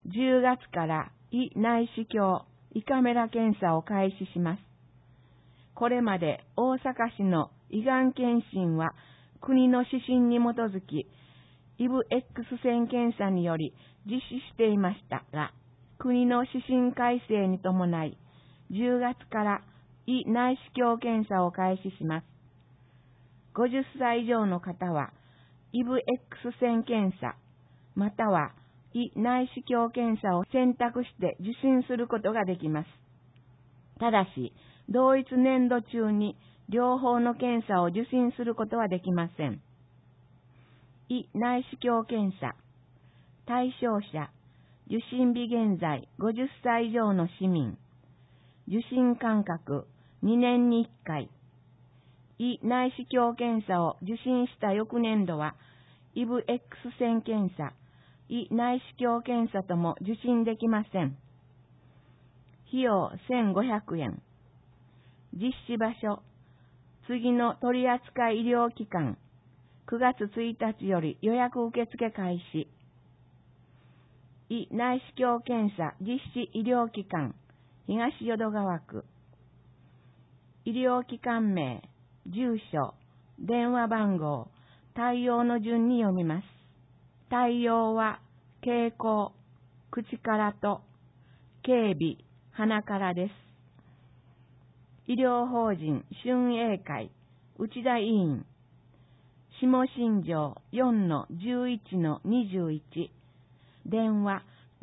10月から胃内視鏡、胃カメラ検査を開始します。これまで大阪市の胃がん検診は国の指針に基づき、イブ X 線検査により実施していましたが、国の指針改正に伴い、10月から胃内視鏡検査を開始します。50歳以上の方は、イブ X 線検査、または胃内視鏡検査を選択して受診することができます。ただし、同一年度中に両方の検査を受診することはできません。胃内視鏡検査、対象者、受診日現在50歳以上の市民、受診間隔2年に1回、胃内視鏡検査を受診した翌年度は、イブ X 線検査、胃内視鏡検査とも受診できません。費用1500円。実施場所、次の取扱医療機関、9月1日より予約受付開始。胃内視鏡検査実施医療機関、東淀川区。医療機関名、住所、電話番号、対応の順に読みます。対応は、経口、口からと、警備、鼻からです。医療法人春英会内田委員下新庄 4-11-21 電話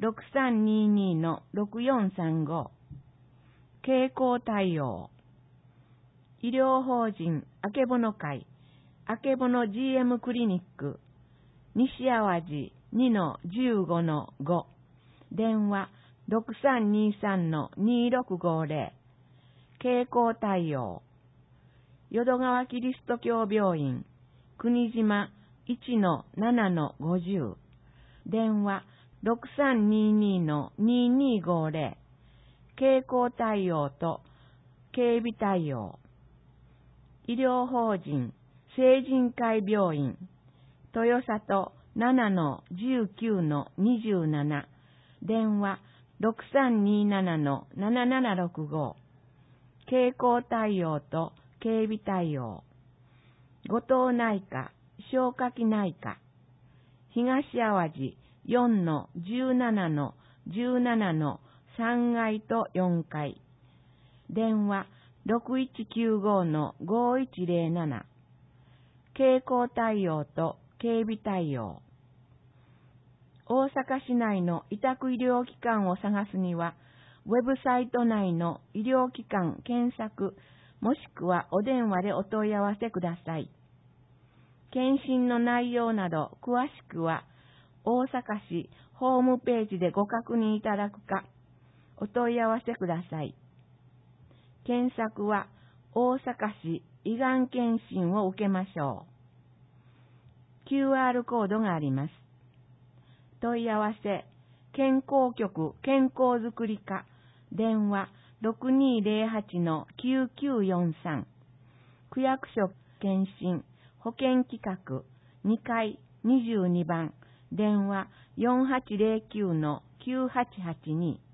6322-6435 経口対応医療法人あけぼの会あけぼの GM クリニック西淡路 2-15-5 電話 6323-2650経口対応淀川キリスト教病院国島 1-7-50 電話 6322-2250 経口対応と警備対応医療法人聖人会病院豊里 7-19-27 電話 6327-7765経口対応と警備対応後藤内科消化器内科東淡路 4-17-17-3階と4階電話 6195-5107 経口対応と警備対応大阪市内の委託医療機関を探すにはウェブサイト内の医療機関検索もしくはお電話でお問い合わせください。検診の内容など詳しくは大阪市ホームページでご確認いただくかお問い合わせください。検索は大阪市胃がん検診を受けましょう。QR コードがあります。問い合わせ健康局健康づくり課電話 6208-9943 区役所検診保健企画2階22番電話 4809-9882